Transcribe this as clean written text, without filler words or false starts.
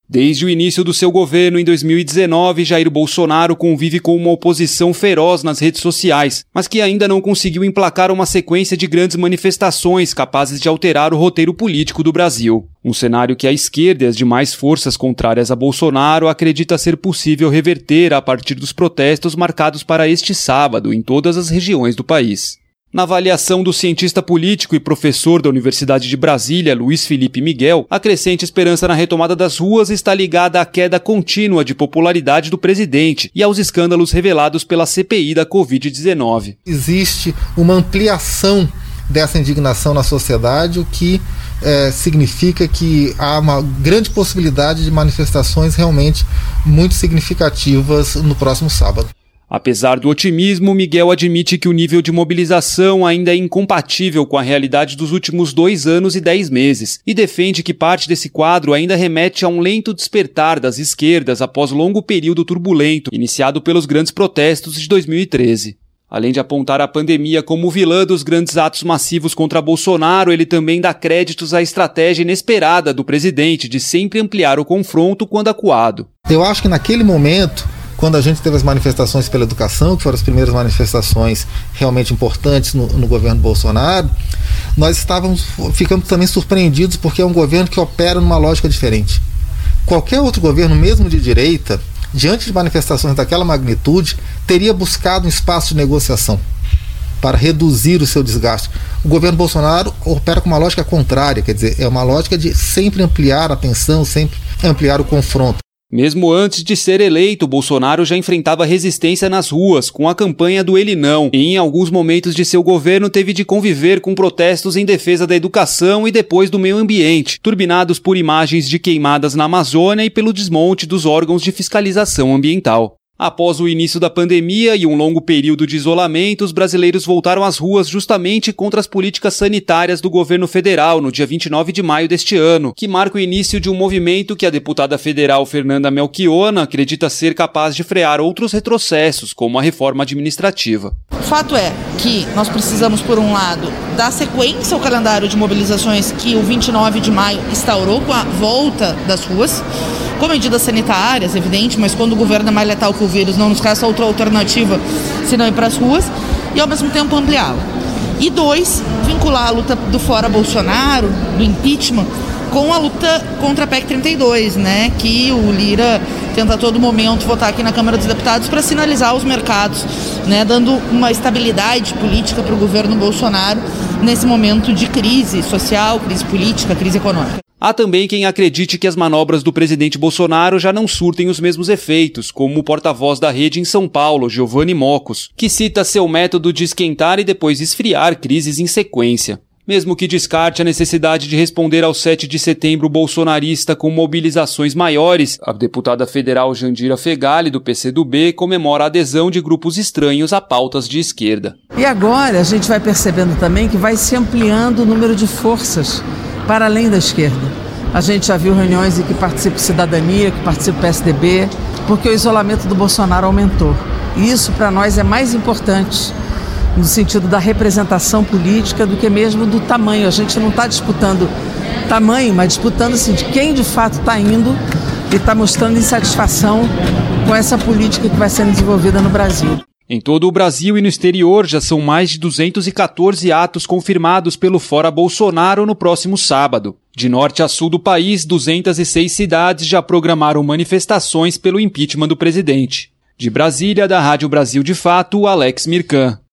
Desde o início do seu governo em 2019, Jair Bolsonaro convive com uma oposição feroz nas redes sociais, mas que ainda não conseguiu emplacar uma sequência de grandes manifestações capazes de alterar o roteiro político do Brasil. Um cenário que a esquerda e as demais forças contrárias a Bolsonaro acredita ser possível reverter a partir dos protestos marcados para este sábado em todas as regiões do país. Na avaliação do cientista político e professor da Universidade de Brasília, Luiz Felipe Miguel, a crescente esperança na retomada das ruas está ligada à queda contínua de popularidade do presidente e aos escândalos revelados pela CPI da Covid-19. Existe uma ampliação dessa indignação na sociedade, o que significa que há uma grande possibilidade de manifestações realmente muito significativas no próximo sábado. Apesar do otimismo, Miguel admite que o nível de mobilização ainda é incompatível com a realidade dos últimos 2 anos e 10 meses e defende que parte desse quadro ainda remete a um lento despertar das esquerdas após longo período turbulento, iniciado pelos grandes protestos de 2013. Além de apontar a pandemia como vilã dos grandes atos massivos contra Bolsonaro, ele também dá créditos à estratégia inesperada do presidente de sempre ampliar o confronto quando acuado. Eu acho que naquele momento, quando a gente teve as manifestações pela educação, que foram as primeiras manifestações realmente importantes no governo Bolsonaro, nós ficamos também surpreendidos porque é um governo que opera numa lógica diferente. Qualquer outro governo, mesmo de direita, diante de manifestações daquela magnitude, teria buscado um espaço de negociação para reduzir o seu desgaste. O governo Bolsonaro opera com uma lógica contrária, quer dizer, é uma lógica de sempre ampliar a tensão, sempre ampliar o confronto. Mesmo antes de ser eleito, Bolsonaro já enfrentava resistência nas ruas, com a campanha do Ele Não, e em alguns momentos de seu governo teve de conviver com protestos em defesa da educação e depois do meio ambiente, turbinados por imagens de queimadas na Amazônia e pelo desmonte dos órgãos de fiscalização ambiental. Após o início da pandemia e um longo período de isolamento, os brasileiros voltaram às ruas justamente contra as políticas sanitárias do governo federal no dia 29 de maio deste ano, que marca o início de um movimento que a deputada federal Fernanda Melchiona acredita ser capaz de frear outros retrocessos, como a reforma administrativa. O fato é que nós precisamos, por um lado, dar sequência ao calendário de mobilizações que o 29 de maio instaurou com a volta das ruas, com medidas sanitárias, evidente, mas quando o governo é mais letal que o vírus, não nos resta outra alternativa senão ir para as ruas, e ao mesmo tempo ampliá-la. E 2, vincular a luta do fora Bolsonaro, do impeachment, com a luta contra a PEC 32, né, que o Lira tenta a todo momento votar aqui na Câmara dos Deputados para sinalizar aos mercados, né, dando uma estabilidade política para o governo Bolsonaro nesse momento de crise social, crise política, crise econômica. Há também quem acredite que as manobras do presidente Bolsonaro já não surtem os mesmos efeitos, como o porta-voz da rede em São Paulo, Giovanni Mocos, que cita seu método de esquentar e depois esfriar crises em sequência. Mesmo que descarte a necessidade de responder ao 7 de setembro bolsonarista com mobilizações maiores, a deputada federal Jandira Fegali, do PCdoB, comemora a adesão de grupos estranhos a pautas de esquerda. E agora a gente vai percebendo também que vai se ampliando o número de forças para além da esquerda. A gente já viu reuniões em que participa Cidadania, que participa o PSDB, porque o isolamento do Bolsonaro aumentou. E isso para nós é mais importante no sentido da representação política do que mesmo do tamanho. A gente não está disputando tamanho, mas disputando assim, de quem de fato está indo e está mostrando insatisfação com essa política que vai sendo desenvolvida no Brasil. Em todo o Brasil e no exterior já são mais de 214 atos confirmados pelo Fora Bolsonaro no próximo sábado. De norte a sul do país, 206 cidades já programaram manifestações pelo impeachment do presidente. De Brasília, da Rádio Brasil de Fato, Alex Mirkan.